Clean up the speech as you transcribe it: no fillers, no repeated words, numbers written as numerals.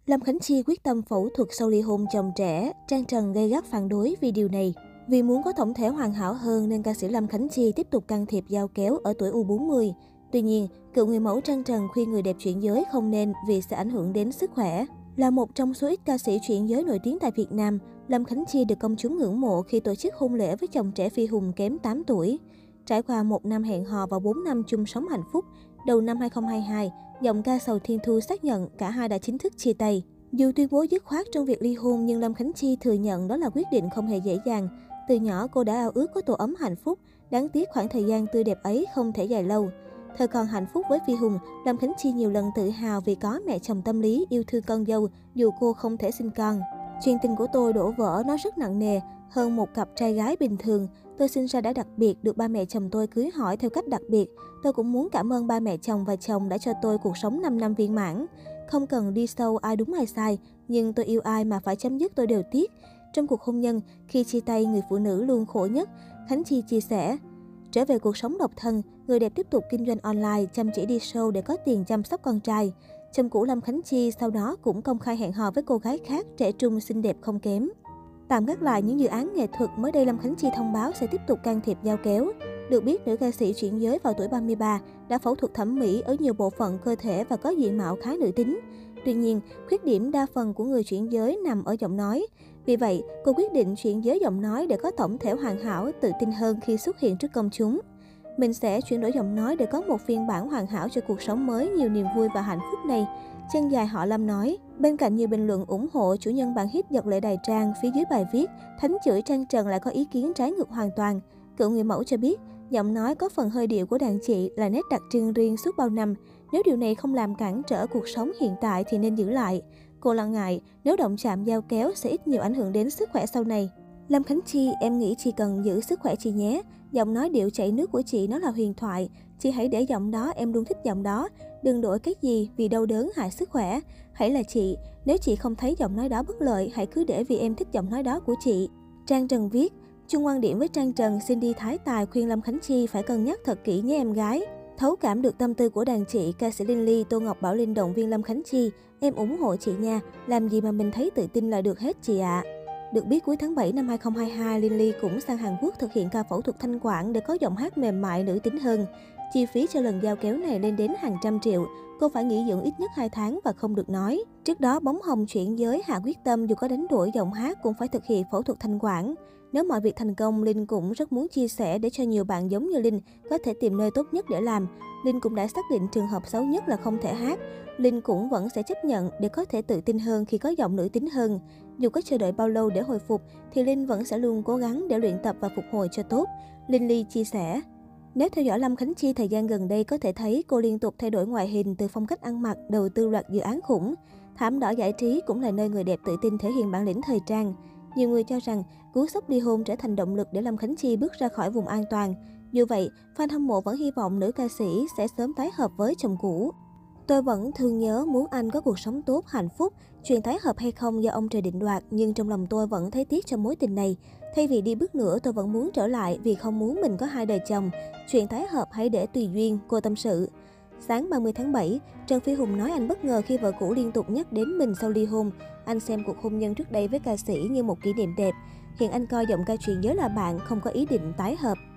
Lâm Khánh Chi quyết tâm phẫu thuật sau ly hôn chồng trẻ, Trang Trần gay gắt phản đối vì điều này. Vì muốn có tổng thể hoàn hảo hơn nên ca sĩ Lâm Khánh Chi tiếp tục can thiệp dao kéo ở tuổi U40. Tuy nhiên, cựu người mẫu Trang Trần khuyên người đẹp chuyển giới không nên vì sẽ ảnh hưởng đến sức khỏe. Là một trong số ít ca sĩ chuyển giới nổi tiếng tại Việt Nam, Lâm Khánh Chi được công chúng ngưỡng mộ khi tổ chức hôn lễ với chồng trẻ phi hùng kém 8 tuổi. Trải qua 1 năm hẹn hò và 4 năm chung sống hạnh phúc, đầu năm 2022, giọng ca Sầu Thiên Thu xác nhận cả hai đã chính thức chia tay. Dù tuyên bố dứt khoát trong việc ly hôn nhưng Lâm Khánh Chi thừa nhận đó là quyết định không hề dễ dàng. Từ nhỏ cô đã ao ước có tổ ấm hạnh phúc, đáng tiếc khoảng thời gian tươi đẹp ấy không thể dài lâu. Thời còn hạnh phúc với Phi Hùng, Lâm Khánh Chi nhiều lần tự hào vì có mẹ chồng tâm lý yêu thương con dâu dù cô không thể sinh con. Chuyện tình của tôi đổ vỡ nó rất nặng nề, hơn một cặp trai gái bình thường. Tôi sinh ra đã đặc biệt, được ba mẹ chồng tôi cưới hỏi theo cách đặc biệt. Tôi cũng muốn cảm ơn ba mẹ chồng và chồng đã cho tôi cuộc sống 5 năm viên mãn. Không cần đi sâu ai đúng ai sai, nhưng tôi yêu ai mà phải chấm dứt tôi đều tiếc. Trong cuộc hôn nhân, khi chia tay người phụ nữ luôn khổ nhất, Khánh Chi chia sẻ. Trở về cuộc sống độc thân, người đẹp tiếp tục kinh doanh online, chăm chỉ đi show để có tiền chăm sóc con trai. Chồng cũ Lâm Khánh Chi sau đó cũng công khai hẹn hò với cô gái khác trẻ trung xinh đẹp không kém. Tạm gác lại những dự án nghệ thuật, mới đây Lâm Khánh Chi thông báo sẽ tiếp tục can thiệp dao kéo. Được biết, nữ ca sĩ chuyển giới vào tuổi 33 đã phẫu thuật thẩm mỹ ở nhiều bộ phận cơ thể và có diện mạo khá nữ tính. Tuy nhiên, khuyết điểm đa phần của người chuyển giới nằm ở giọng nói. Vì vậy, cô quyết định chuyển giới giọng nói để có tổng thể hoàn hảo, tự tin hơn khi xuất hiện trước công chúng. Mình sẽ chuyển đổi giọng nói để có một phiên bản hoàn hảo cho cuộc sống mới nhiều niềm vui và hạnh phúc này. Chân dài họ Lâm nói. Bên cạnh nhiều bình luận ủng hộ, chủ nhân bản hit Giật Lệ Đài Trang phía dưới bài viết, thánh chửi Trang Trần lại có ý kiến trái ngược hoàn toàn. Cựu người mẫu cho biết, giọng nói có phần hơi điệu của đàn chị là nét đặc trưng riêng suốt bao năm. Nếu điều này không làm cản trở cuộc sống hiện tại thì nên giữ lại. Cô lo ngại, nếu động chạm dao kéo sẽ ít nhiều ảnh hưởng đến sức khỏe sau này. Lâm Khánh Chi, em nghĩ chị cần giữ sức khỏe chị nhé. Giọng nói điệu chảy nước của chị nó là huyền thoại. Chị hãy để giọng đó, em luôn thích giọng đó. Đừng đổi cái gì vì đau đớn hại sức khỏe. Hãy là chị, nếu chị không thấy giọng nói đó bất lợi, hãy cứ để vì em thích giọng nói đó của chị. Trang Trần viết, chung quan điểm với Trang Trần, Cindy Thái Tài khuyên Lâm Khánh Chi phải cân nhắc thật kỹ nhé em gái. Thấu cảm được tâm tư của đàn chị, ca sĩ Linh Ly, Tô Ngọc Bảo Linh động viên Lâm Khánh Chi. Em ủng hộ chị nha, làm gì mà mình thấy tự tin là được hết chị ạ. Được biết cuối tháng 7 năm 2022, Linh Ly cũng sang Hàn Quốc thực hiện ca phẫu thuật thanh quản để có giọng hát mềm mại nữ tính hơn. Chi phí cho lần dao kéo này lên đến hàng trăm triệu. Cô phải nghỉ dưỡng ít nhất 2 tháng và không được nói. Trước đó, bóng hồng chuyển giới hạ quyết tâm dù có đánh đổi giọng hát cũng phải thực hiện phẫu thuật thanh quản. Nếu mọi việc thành công, Linh cũng rất muốn chia sẻ để cho nhiều bạn giống như Linh có thể tìm nơi tốt nhất để làm. Linh cũng đã xác định trường hợp xấu nhất là không thể hát. Linh cũng vẫn sẽ chấp nhận để có thể tự tin hơn khi có giọng nữ tính hơn. Dù có chờ đợi bao lâu để hồi phục, thì Linh vẫn sẽ luôn cố gắng để luyện tập và phục hồi cho tốt. Linh Ly chia sẻ. Nếu theo dõi Lâm Khánh Chi thời gian gần đây có thể thấy cô liên tục thay đổi ngoại hình từ phong cách ăn mặc, đầu tư loạt dự án khủng. Thảm đỏ giải trí cũng là nơi người đẹp tự tin thể hiện bản lĩnh thời trang. Nhiều người cho rằng cú sốc ly hôn trở thành động lực để Lâm Khánh Chi bước ra khỏi vùng an toàn. Dù vậy, fan hâm mộ vẫn hy vọng nữ ca sĩ sẽ sớm tái hợp với chồng cũ. Tôi vẫn thương nhớ, muốn anh có cuộc sống tốt, hạnh phúc. Chuyện tái hợp hay không do ông trời định đoạt, nhưng trong lòng tôi vẫn thấy tiếc cho mối tình này. Thay vì đi bước nữa, tôi vẫn muốn trở lại vì không muốn mình có 2 đời chồng. Chuyện tái hợp hãy để tùy duyên, cô tâm sự. Sáng 30 tháng 7, Trần Phi Hùng nói anh bất ngờ khi vợ cũ liên tục nhắc đến mình sau ly hôn. Anh xem cuộc hôn nhân trước đây với ca sĩ như một kỷ niệm đẹp. Hiện anh coi giọng ca chuyển giới là bạn, không có ý định tái hợp.